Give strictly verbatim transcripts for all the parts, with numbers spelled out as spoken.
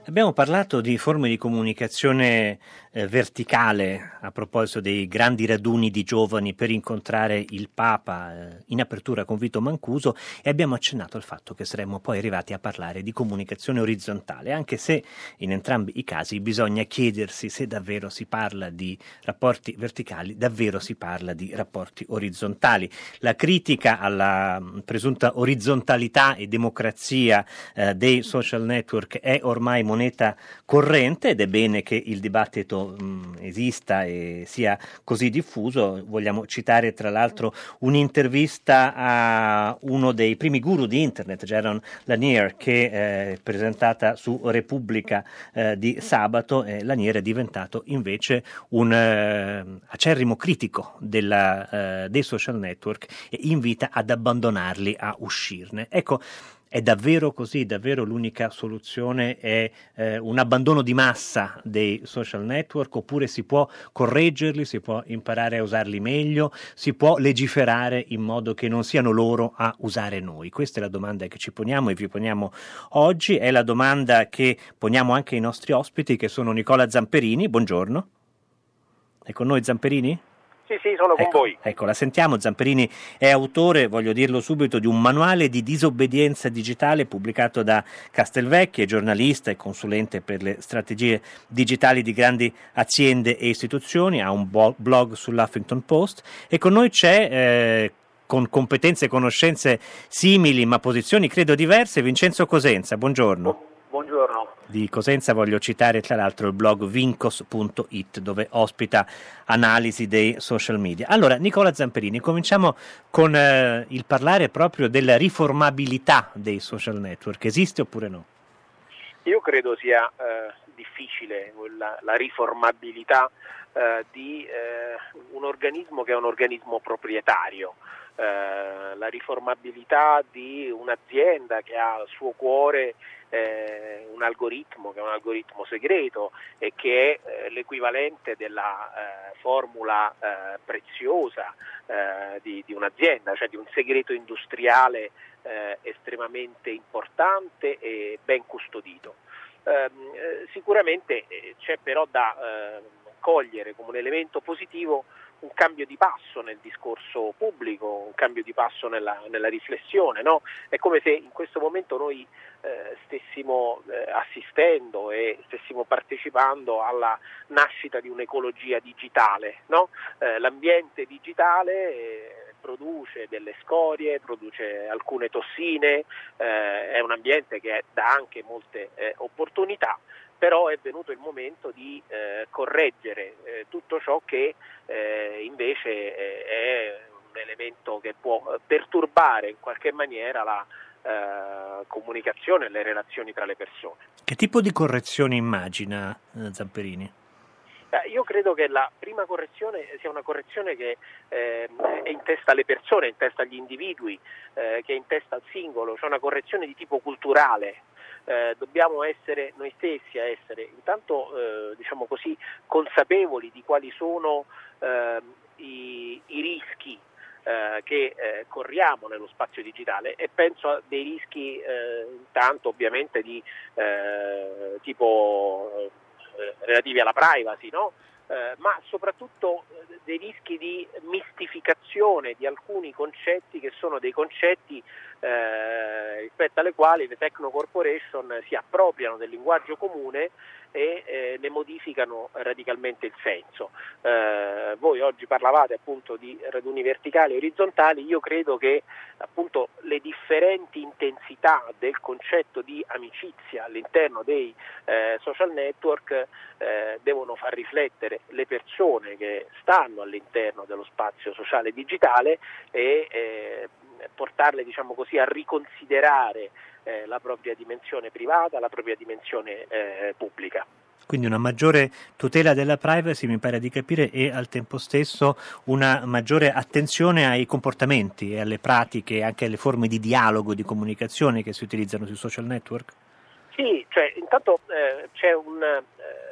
Abbiamo parlato di forme di comunicazione eh, verticale a proposito dei grandi raduni di giovani per incontrare il Papa eh, in apertura con Vito Mancuso e abbiamo accennato al fatto che saremmo poi arrivati a parlare di comunicazione orizzontale, anche se in entrambi i casi bisogna chiedersi se davvero si parla di rapporti verticali, davvero si parla di rapporti orizzontali. La critica alla mh, presunta orizzontalità e democrazia eh, dei social network è ormai moneta corrente ed è bene che il dibattito mh, esista e sia così diffuso. Vogliamo citare tra l'altro un'intervista a uno dei primi guru di internet, Jaron Lanier, che è eh, presentata su Repubblica eh, di sabato. eh, Lanier è diventato invece un eh, acerrimo critico della, eh, dei social network e invita ad abbandonarli, a uscirne. Ecco, è davvero così? Davvero l'unica soluzione è eh, un abbandono di massa dei social network, oppure si può correggerli, si può imparare a usarli meglio, si può legiferare in modo che non siano loro a usare noi? Questa è la domanda che ci poniamo e vi poniamo oggi, è la domanda che poniamo anche ai nostri ospiti, che sono Nicola Zamperini. Buongiorno. È con noi Zamperini? Sì, sì, sono con ecco, voi. Ecco, la sentiamo. Zamperini è autore, voglio dirlo subito, di un manuale di disobbedienza digitale pubblicato da Castelvecchi, è giornalista e consulente per le strategie digitali di grandi aziende e istituzioni, ha un blog sull'Huffington Post e con noi c'è, eh, con competenze e conoscenze simili ma posizioni credo diverse, Vincenzo Cosenza. Buongiorno. Buongiorno. Di Cosenza voglio citare tra l'altro il blog vincos punto it, dove ospita analisi dei social media. Allora, Nicola Zamperini, cominciamo con eh, il parlare proprio della riformabilità dei social network. Esiste oppure no? Io credo sia eh, difficile la, la riformabilità eh, di eh, un organismo che è un organismo proprietario. Eh, la riformabilità di un'azienda che ha al suo cuore eh, un algoritmo che è un algoritmo segreto e che è eh, l'equivalente della eh, formula eh, preziosa eh, di, di un'azienda, cioè di un segreto industriale eh, estremamente importante e ben custodito. Eh, sicuramente c'è però da eh, cogliere come un elemento positivo un cambio di passo nel discorso pubblico, un cambio di passo nella, nella riflessione, no? È come se in questo momento noi eh, stessimo eh, assistendo e stessimo partecipando alla nascita di un'ecologia digitale, no? Eh, l'ambiente digitale eh, produce delle scorie, produce alcune tossine, eh, è un ambiente che dà anche molte eh, opportunità, però è venuto il momento di eh, correggere eh, tutto ciò che eh, invece eh, è un elemento che può perturbare in qualche maniera la eh, comunicazione e le relazioni tra le persone. Che tipo di correzione immagina eh, Zamperini? Eh, io credo che la prima correzione sia una correzione che eh, è in testa alle persone, è in testa agli individui, eh, che è in testa al singolo, cioè una correzione di tipo culturale. Eh, dobbiamo essere noi stessi a essere intanto eh, diciamo così consapevoli di quali sono eh, i, i rischi eh, che eh, corriamo nello spazio digitale, e penso a dei rischi eh, intanto ovviamente di eh, tipo eh, relativi alla privacy, no? Eh, ma soprattutto eh, dei rischi di mistificazione di alcuni concetti che sono dei concetti eh, rispetto alle quali le techno corporation si appropriano del linguaggio comune e eh, ne modificano radicalmente il senso. Eh, voi oggi parlavate appunto di raduni verticali e orizzontali. Io credo che appunto le differenti intensità del concetto di amicizia all'interno dei eh, social network eh, devono far riflettere le persone che stanno all'interno dello spazio sociale digitale e eh, portarle, diciamo così, a riconsiderare eh, la propria dimensione privata, la propria dimensione eh, pubblica. Quindi una maggiore tutela della privacy, mi pare di capire, e al tempo stesso una maggiore attenzione ai comportamenti e alle pratiche, anche alle forme di dialogo, di comunicazione che si utilizzano sui social network? Sì, cioè intanto eh, c'è un, eh, un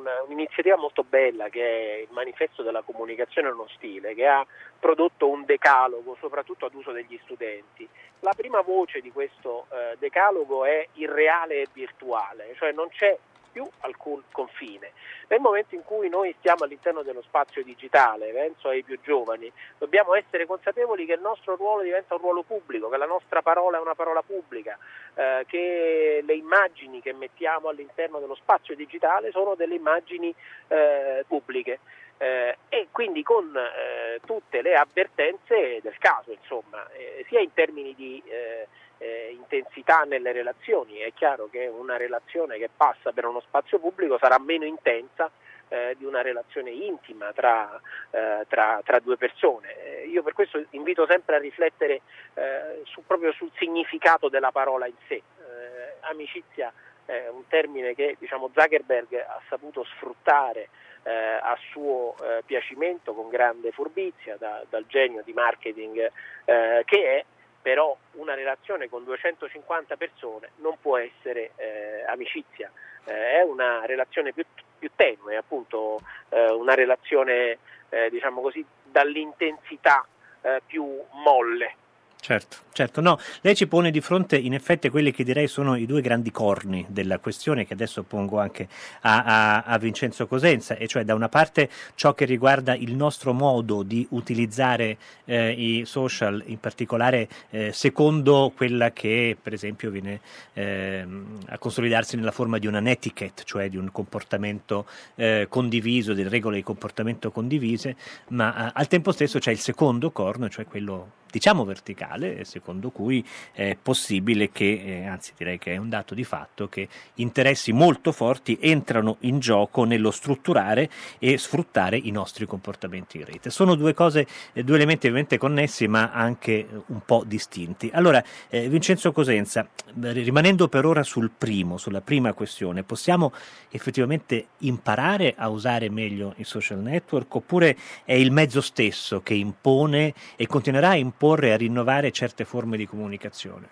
un'iniziativa molto bella che è il manifesto della comunicazione non ostile, che ha prodotto un decalogo soprattutto ad uso degli studenti. La prima voce di questo eh, decalogo è il reale e virtuale, cioè non c'è più alcun confine. Nel momento in cui noi stiamo all'interno dello spazio digitale, penso ai più giovani, dobbiamo essere consapevoli che il nostro ruolo diventa un ruolo pubblico, che la nostra parola è una parola pubblica, eh, che le immagini che mettiamo all'interno dello spazio digitale sono delle immagini eh, pubbliche. Eh, e quindi con eh, tutte le avvertenze del caso, insomma, eh, sia in termini di eh, eh, intensità nelle relazioni. È chiaro che una relazione che passa per uno spazio pubblico sarà meno intensa eh, di una relazione intima tra, eh, tra, tra due persone. Eh, io per questo invito sempre a riflettere eh, su, proprio sul significato della parola in sé. Eh, amicizia è un termine che, diciamo, Zuckerberg ha saputo sfruttare Eh, a suo eh, piacimento con grande furbizia, da, dal genio di marketing eh, che è, però una relazione con duecentocinquanta persone non può essere eh, amicizia, eh, è una relazione più, più tenue, appunto eh, una relazione eh, diciamo così dall'intensità eh, più molle. Certo, certo, no, lei ci pone di fronte in effetti quelli che direi sono i due grandi corni della questione che adesso pongo anche a, a, a Vincenzo Cosenza, e cioè da una parte ciò che riguarda il nostro modo di utilizzare eh, i social, in particolare eh, secondo quella che per esempio viene eh, a consolidarsi nella forma di una netiquette, cioè di un comportamento eh, condiviso, delle regole di comportamento condivise, ma eh, al tempo stesso c'è il secondo corno, cioè quello diciamo verticale, secondo cui è possibile che, eh, anzi direi che è un dato di fatto, che interessi molto forti entrano in gioco nello strutturare e sfruttare i nostri comportamenti in rete. Sono due cose, eh, due elementi ovviamente connessi ma anche eh, un po' distinti. Allora, eh, Vincenzo Cosenza, rimanendo per ora sul primo, sulla prima questione, possiamo effettivamente imparare a usare meglio i social network, oppure è il mezzo stesso che impone e continuerà a imporre porre a rinnovare certe forme di comunicazione?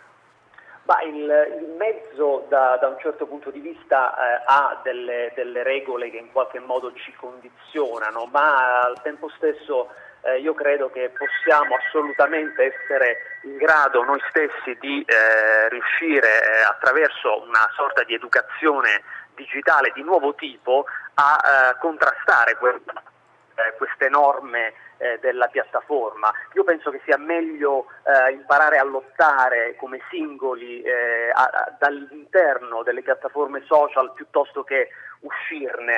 Ma il, il mezzo da, da un certo punto di vista eh, ha delle, delle regole che in qualche modo ci condizionano, ma al tempo stesso eh, io credo che possiamo assolutamente essere in grado noi stessi di eh, riuscire eh, attraverso una sorta di educazione digitale di nuovo tipo a eh, contrastare que- eh, queste norme Eh, della piattaforma. Io penso che sia meglio eh, imparare a lottare come singoli eh, a, a, dall'interno delle piattaforme social piuttosto che uscirne.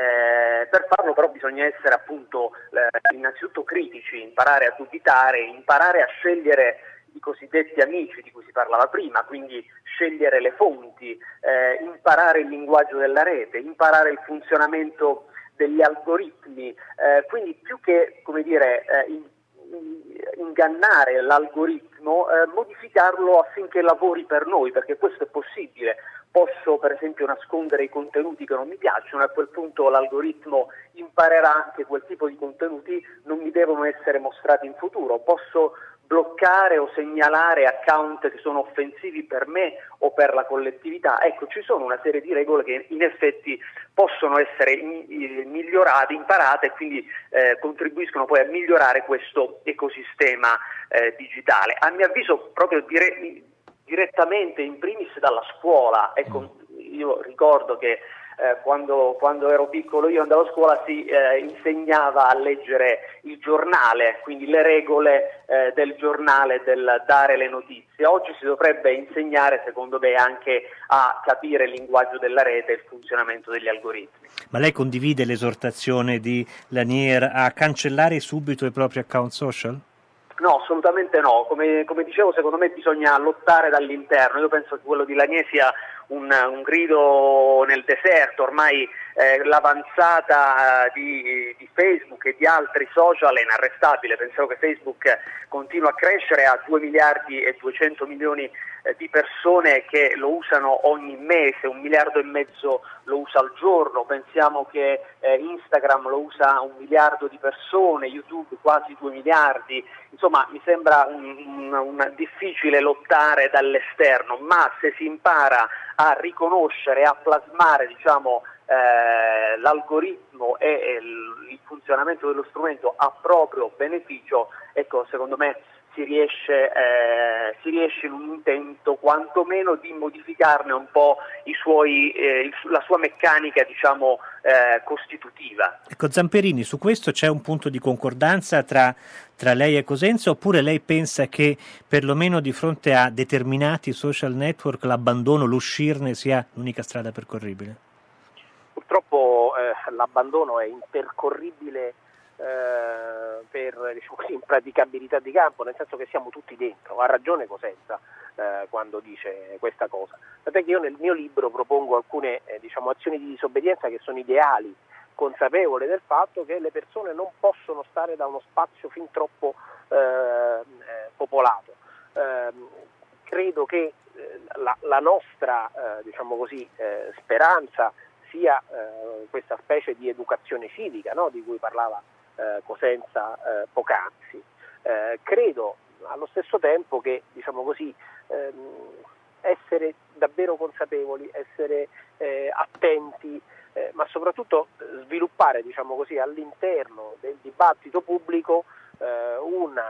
Eh, per farlo però bisogna essere appunto eh, innanzitutto critici, imparare a dubitare, imparare a scegliere i cosiddetti amici di cui si parlava prima, quindi scegliere le fonti, eh, imparare il linguaggio della rete, imparare il funzionamento degli algoritmi, eh, quindi più che, come dire, eh, in, in, ingannare l'algoritmo, eh, modificarlo affinché lavori per noi, perché questo è possibile. Posso per esempio nascondere i contenuti che non mi piacciono e a quel punto l'algoritmo imparerà che quel tipo di contenuti non mi devono essere mostrati in futuro. Posso bloccare o segnalare account che sono offensivi per me o per la collettività. Ecco, ci sono una serie di regole che in effetti possono essere in, in, migliorate, imparate e quindi eh, contribuiscono poi a migliorare questo ecosistema eh, digitale. A mio avviso proprio dire, direttamente in primis dalla scuola. Ecco, io ricordo che Eh, quando, quando ero piccolo io andavo a scuola si eh, insegnava a leggere il giornale, quindi le regole eh, del giornale, del dare le notizie. Oggi si dovrebbe insegnare, secondo me, anche a capire il linguaggio della rete e il funzionamento degli algoritmi. Ma lei condivide l'esortazione di Lanier a cancellare subito i propri account social? No, assolutamente no. Come, come dicevo, secondo me bisogna lottare dall'interno. Io penso che quello di Lanier sia un, un grido nel deserto. Ormai eh, l'avanzata di, di Facebook e di altri social è inarrestabile. Pensiamo che Facebook continua a crescere a due miliardi e duecento milioni eh, di persone che lo usano ogni mese, un miliardo e mezzo lo usa al giorno, pensiamo che eh, Instagram lo usa un miliardo di persone, YouTube quasi due miliardi, insomma mi sembra un, un, un difficile lottare dall'esterno, ma se si impara a riconoscere, a plasmare diciamo eh, l'algoritmo e, e il, il funzionamento dello strumento a proprio beneficio, ecco secondo me si riesce, eh, si riesce in un intento quantomeno di modificarne un po' i suoi, eh, la sua meccanica diciamo eh, costitutiva. Ecco, Zamperini, su questo c'è un punto di concordanza tra, tra lei e Cosenza, oppure lei pensa che perlomeno di fronte a determinati social network l'abbandono, l'uscirne sia l'unica strada percorribile? Purtroppo eh, l'abbandono è impercorribile Eh, per diciamo così, impraticabilità di campo, nel senso che siamo tutti dentro. Ha ragione Cosenza eh, quando dice questa cosa, tant'è che io nel mio libro propongo alcune eh, diciamo, azioni di disobbedienza che sono ideali, consapevole del fatto che le persone non possono stare da uno spazio fin troppo eh, eh, popolato. Eh, credo che eh, la, la nostra eh, diciamo così, eh, speranza sia eh, questa specie di educazione civica, no? Di cui parlava Eh, Cosenza eh, poc'anzi. Eh, credo allo stesso tempo che diciamo così ehm, essere davvero consapevoli, essere eh, attenti, eh, ma soprattutto sviluppare diciamo così all'interno del dibattito pubblico eh, una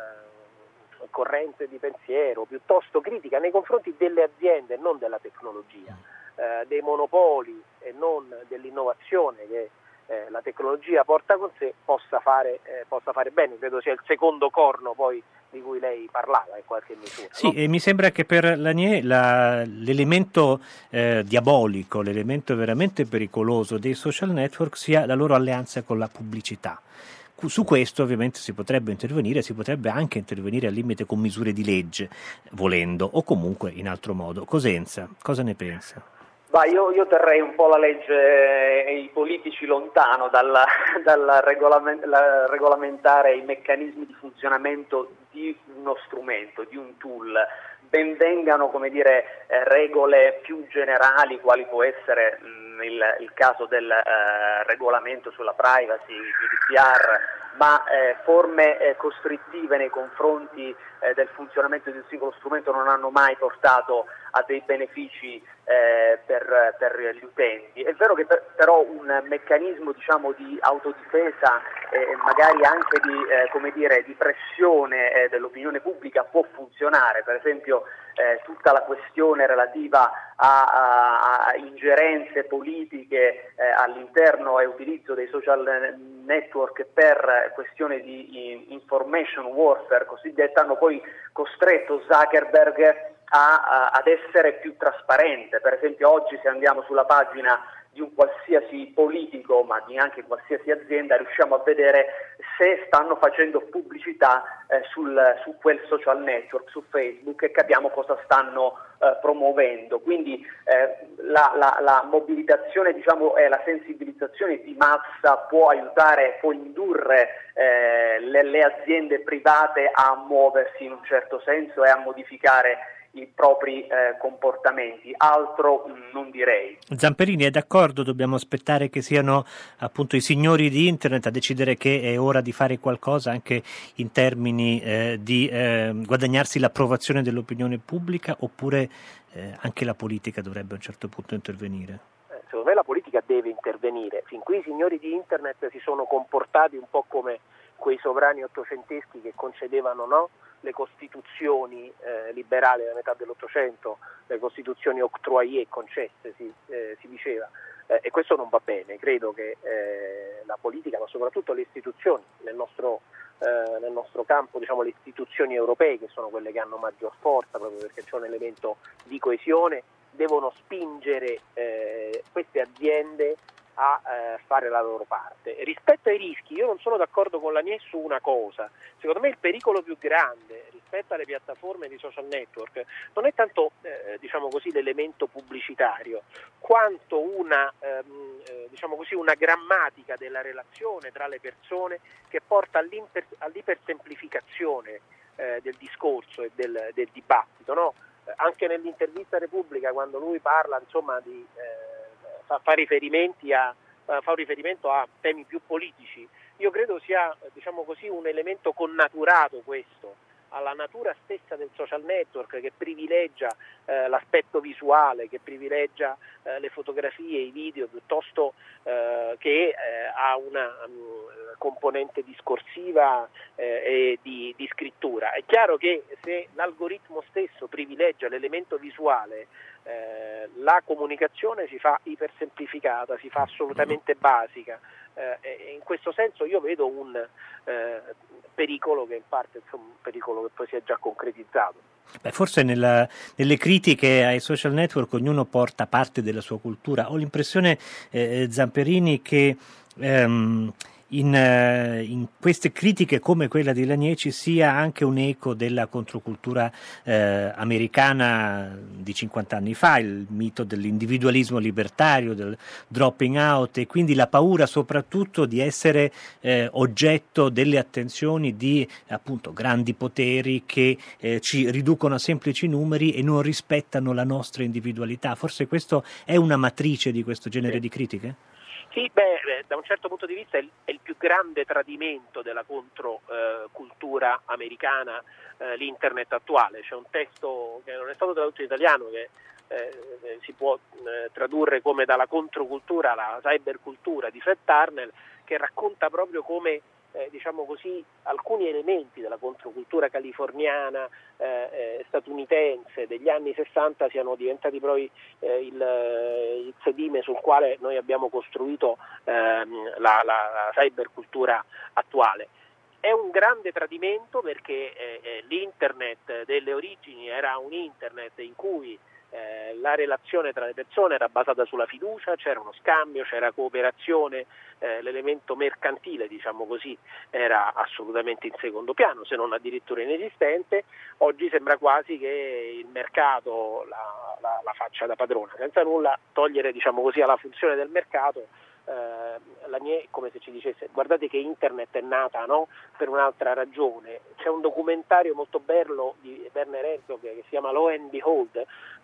eh, corrente di pensiero piuttosto critica nei confronti delle aziende, non della tecnologia, eh, dei monopoli e non dell'innovazione che Eh, la tecnologia porta con sé, possa fare, eh, possa fare bene. Credo sia il secondo corno poi di cui lei parlava in qualche misura. Sì, no? e mi sembra che per Lanier la, l'elemento eh, diabolico, l'elemento veramente pericoloso dei social network sia la loro alleanza con la pubblicità. Su questo ovviamente si potrebbe intervenire, si potrebbe anche intervenire al limite con misure di legge, volendo, o comunque in altro modo. Cosenza, cosa ne pensa? Bah, io, io terrei un po' la legge e i politici lontano dal, dal regolament, la, regolamentare i meccanismi di funzionamento di uno strumento, di un tool. Ben vengano, come dire, eh, regole più generali, quali può essere mh, il, il caso del eh, regolamento sulla privacy, G D P R, ma eh, forme eh, costrittive nei confronti eh, del funzionamento di un singolo strumento non hanno mai portato a dei benefici eh, per, per gli utenti. È vero che per, però un meccanismo diciamo di autodifesa e eh, magari anche di, eh, come dire, di pressione eh, dell'opinione pubblica può funzionare, per esempio eh, tutta la questione relativa a, a, a ingerenze politiche eh, all'interno e utilizzo dei social network per questione di information warfare cosiddetta hanno poi costretto Zuckerberg a, a, ad essere più trasparente. Per esempio oggi se andiamo sulla pagina di un qualsiasi politico, ma di anche qualsiasi azienda, riusciamo a vedere se stanno facendo pubblicità eh, sul, su quel social network, su Facebook, e capiamo cosa stanno eh, promuovendo. Quindi eh, la, la, la mobilitazione diciamo, e la sensibilizzazione di massa può aiutare, può indurre eh, le, le aziende private a muoversi in un certo senso e a modificare i propri eh, comportamenti, altro mh, non direi. Zamperini è d'accordo, dobbiamo aspettare che siano appunto i signori di internet a decidere che è ora di fare qualcosa anche in termini eh, di eh, guadagnarsi l'approvazione dell'opinione pubblica, oppure eh, anche la politica dovrebbe a un certo punto intervenire? Eh, secondo me la politica deve intervenire. Fin qui i signori di internet si sono comportati un po' come quei sovrani ottocenteschi che concedevano, no? Le costituzioni eh, liberali della metà dell'Ottocento, le costituzioni octroyées concesse si, eh, si diceva, eh, e questo non va bene. Credo che eh, la politica, ma soprattutto le istituzioni nel nostro, eh, nel nostro campo, diciamo le istituzioni europee, che sono quelle che hanno maggior forza proprio perché c'è un elemento di coesione, devono spingere eh, queste aziende a eh, fare la loro parte. Rispetto ai rischi, io non sono d'accordo con Lanier su una cosa. Secondo me il pericolo più grande rispetto alle piattaforme di social network non è tanto eh, diciamo così l'elemento pubblicitario, quanto una ehm, eh, diciamo così una grammatica della relazione tra le persone che porta all'iper, all'ipersemplificazione eh, del discorso e del, del dibattito, no? anche nell'intervista a Repubblica, quando lui parla, insomma, di, eh, fa, fa, riferimenti a, fa un riferimento a temi più politici, io credo sia, diciamo così, un elemento connaturato questo alla natura stessa del social network, che privilegia eh, l'aspetto visuale, che privilegia eh, le fotografie, i video, piuttosto eh, che eh, ha una um, componente discorsiva eh, e di, di scrittura. È chiaro che se l'algoritmo stesso privilegia l'elemento visuale, eh, la comunicazione si fa ipersemplificata, si fa assolutamente basica. Eh, e in questo senso io vedo un eh, pericolo che in parte, insomma, un pericolo che poi si è già concretizzato. Beh, forse nella, nelle critiche ai social network ognuno porta parte della sua cultura. Ho l'impressione, eh, Zamperini, che ehm, in, eh, in queste critiche come quella di Lanier ci sia anche un eco della controcultura eh, americana di cinquanta anni fa, il mito dell'individualismo libertario, del dropping out, e quindi la paura soprattutto di essere eh, oggetto delle attenzioni di, appunto, grandi poteri che eh, ci riducono a semplici numeri e non rispettano la nostra individualità. Forse questo è una matrice di questo genere di critiche? Sì, beh, da un certo punto di vista è il, è il più grande tradimento della controcultura eh, americana, eh, l'internet attuale. C'è un testo che non è stato tradotto in italiano, che eh, si può eh, tradurre come dalla controcultura alla cybercultura, di Fred Turner, che racconta proprio come Eh, diciamo così, alcuni elementi della controcultura californiana, eh, eh, statunitense degli anni sessanta siano diventati poi eh, il, il sedime sul quale noi abbiamo costruito ehm, la, la, la cybercultura attuale. È un grande tradimento perché eh, l'internet delle origini era un internet in cui Eh, la relazione tra le persone era basata sulla fiducia, c'era uno scambio, c'era cooperazione, eh, l'elemento mercantile, diciamo così, era assolutamente in secondo piano, se non addirittura inesistente. Oggi sembra quasi che il mercato la, la, la faccia da padrona, senza nulla togliere, diciamo così, alla funzione del mercato. Eh, Lanier, come se ci dicesse: guardate che internet è nata, no, per un'altra ragione. C'è un documentario molto bello di Werner Herzog che si chiama Lo and Behold,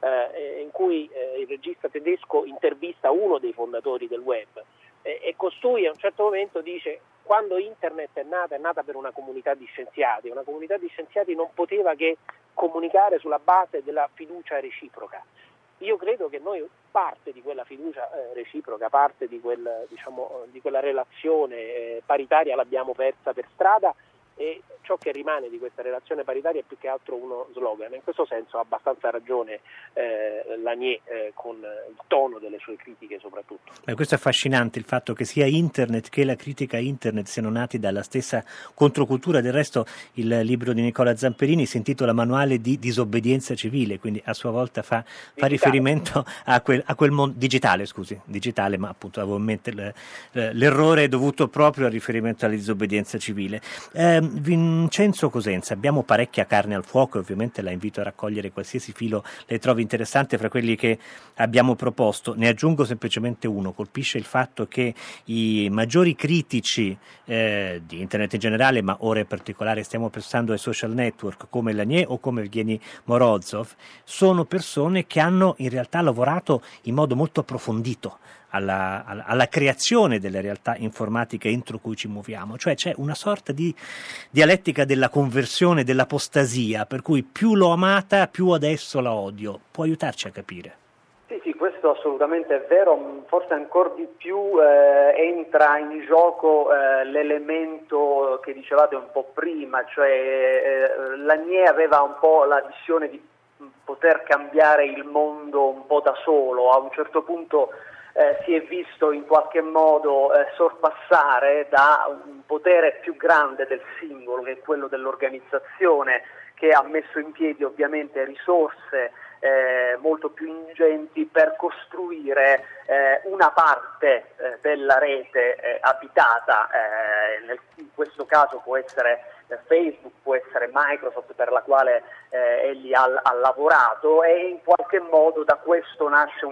eh, in cui eh, il regista tedesco intervista uno dei fondatori del web eh, e costui a un certo momento dice: quando internet è nata, è nata per una comunità di scienziati, una comunità di scienziati non poteva che comunicare sulla base della fiducia reciproca. Io credo che noi parte di quella fiducia eh, reciproca, parte di, quel, diciamo, di quella relazione eh, paritaria l'abbiamo persa per strada, e ciò che rimane di questa relazione paritaria è più che altro uno slogan. In questo senso ha abbastanza ragione eh, Lanier eh, con il tono delle sue critiche soprattutto. Beh, questo è affascinante, il fatto che sia internet che la critica a internet siano nati dalla stessa controcultura. Del resto il libro di Nicola Zamperini si intitola Manuale di disobbedienza civile, quindi a sua volta fa, fa riferimento a quel, a quel mondo digitale, scusi, digitale, ma appunto avevo in mente le, l'errore è dovuto proprio al riferimento alla disobbedienza civile. Eh, Vincenzo Cosenza, abbiamo parecchia carne al fuoco e ovviamente la invito a raccogliere qualsiasi filo le trovi interessante fra quelli che abbiamo proposto. Ne aggiungo semplicemente uno: colpisce il fatto che i maggiori critici eh, di internet in generale, ma ora in particolare stiamo pensando ai social network come Lanier o come Evgeny Morozov, sono persone che hanno in realtà lavorato in modo molto approfondito Alla, alla, alla creazione delle realtà informatiche entro cui ci muoviamo, cioè c'è una sorta di dialettica della conversione, dell'apostasia, per cui più l'ho amata, più adesso la odio. Può aiutarci a capire? Sì, sì, questo assolutamente è vero, forse ancora di più eh, entra in gioco eh, l'elemento che dicevate un po' prima, cioè eh, Lanier aveva un po' la visione di poter cambiare il mondo un po' da solo. A un certo punto Eh, si è visto in qualche modo eh, sorpassare da un potere più grande del singolo, che è quello dell'organizzazione, che ha messo in piedi ovviamente risorse eh, molto più ingenti per costruire eh, una parte eh, della rete eh, abitata, eh, nel, in questo caso può essere eh, Facebook, può essere Microsoft, per la quale eh, egli ha, ha lavorato, e in qualche modo da questo nasce una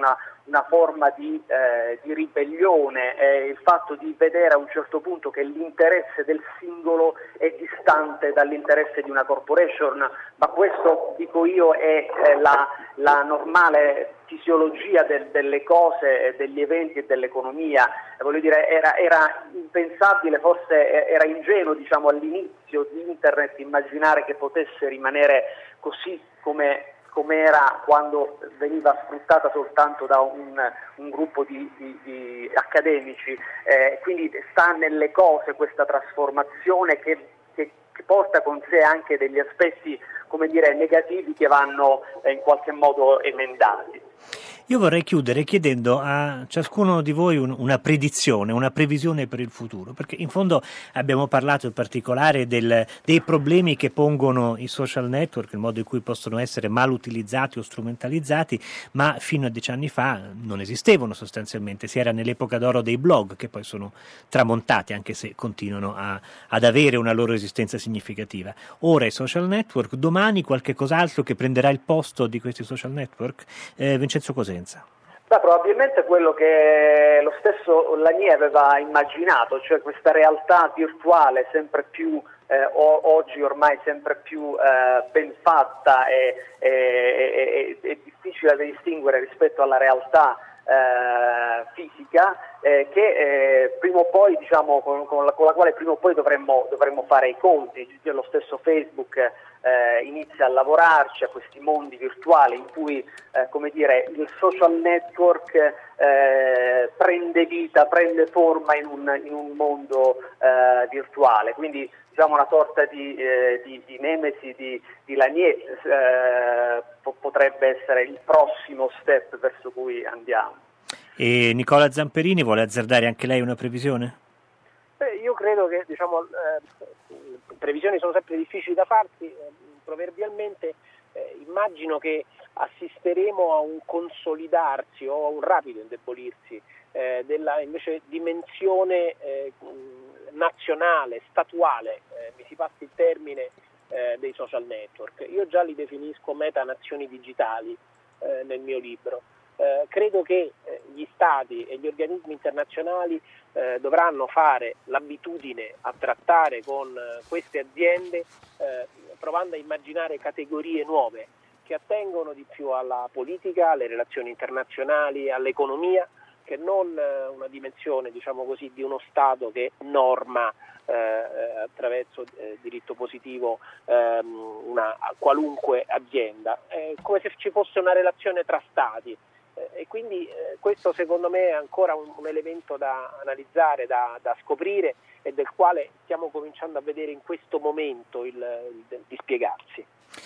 una forma di, eh, di ribellione, eh, il fatto di vedere a un certo punto che l'interesse del singolo è distante dall'interesse di una corporation, ma questo, dico io, è eh, la, la normale fisiologia del, delle cose, degli eventi e dell'economia. Eh, voglio dire, era, era impensabile, forse era ingenuo, diciamo, all'inizio di Internet immaginare che potesse rimanere così come com'era quando veniva sfruttata soltanto da un, un gruppo di, di, di accademici. Eh, quindi sta nelle cose questa trasformazione che, che, che porta con sé anche degli aspetti, come dire, negativi che vanno eh, in qualche modo emendati. Io vorrei chiudere chiedendo a ciascuno di voi un, una predizione, una previsione per il futuro, perché in fondo abbiamo parlato in particolare del, dei problemi che pongono i social network, il modo in cui possono essere mal utilizzati o strumentalizzati, ma fino a dieci anni fa non esistevano sostanzialmente, si era nell'epoca d'oro dei blog, che poi sono tramontati anche se continuano a, ad avere una loro esistenza significativa. Ora i social network, domani qualche cos'altro che prenderà il posto di questi social network? Eh, Vincenzo Cosenza. Beh, probabilmente quello che lo stesso Lanier aveva immaginato, cioè questa realtà virtuale sempre più eh, o, oggi ormai sempre più eh, ben fatta e, e, e, e difficile da distinguere rispetto alla realtà eh, fisica, eh, che eh, prima o poi, diciamo, con, con, la, con la quale prima o poi dovremmo, dovremmo fare i conti. Lo stesso Facebook eh, inizia a lavorarci a questi mondi virtuali in cui eh, come dire, il social network eh, prende vita, prende forma in un, in un mondo eh, virtuale, quindi diciamo una sorta di, eh, di, di nemesi di, di Lanier eh, po- potrebbe essere il prossimo step verso cui andiamo. E Nicola Zamperini vuole azzardare anche lei una previsione? Beh, io credo che, diciamo, eh, previsioni sono sempre difficili da farsi, eh, proverbialmente eh, immagino che assisteremo a un consolidarsi o a un rapido indebolirsi eh, della invece dimensione eh, nazionale, statuale, eh, mi si passi il termine, eh, dei social network. Io già li definisco metanazioni digitali eh, nel mio libro. Eh, credo che eh, gli stati e gli organismi internazionali eh, dovranno fare l'abitudine a trattare con eh, queste aziende eh, provando a immaginare categorie nuove che attengono di più alla politica, alle relazioni internazionali, all'economia, che non eh, una dimensione, diciamo così, di uno Stato che norma eh, attraverso eh, diritto positivo ehm, una qualunque azienda, eh, come se ci fosse una relazione tra Stati. E quindi eh, questo secondo me è ancora un, un elemento da analizzare, da, da scoprire e del quale stiamo cominciando a vedere in questo momento il, il dispiegarsi.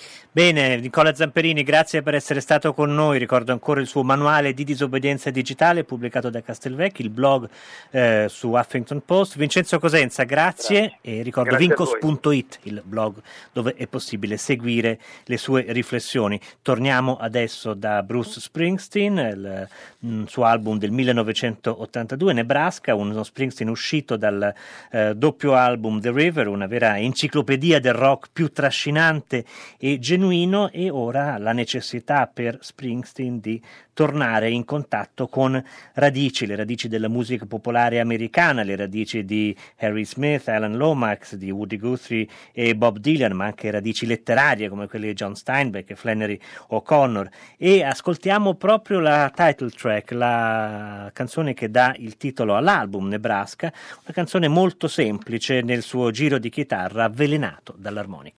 Bene, Nicola Zamperini, grazie per essere stato con noi. Ricordo ancora il suo manuale di disobbedienza digitale pubblicato da Castelvecchi, il blog eh, su Huffington Post. Vincenzo Cosenza, grazie, grazie. E ricordo vincos punto it, il blog dove è possibile seguire le sue riflessioni. Torniamo adesso da Bruce Springsteen, il, il suo album del millenovecentottantadue, Nebraska, uno Springsteen uscito dal eh, doppio album The River, una vera enciclopedia del rock più trascinante e genuino, e ora la necessità per Springsteen di tornare in contatto con radici, le radici della musica popolare americana, le radici di Harry Smith, Alan Lomax, di Woody Guthrie e Bob Dylan, ma anche radici letterarie come quelle di John Steinbeck e Flannery O'Connor. E ascoltiamo proprio la title track, la canzone che dà il titolo all'album Nebraska, una canzone molto semplice nel suo giro di chitarra avvelenato dall'armonica.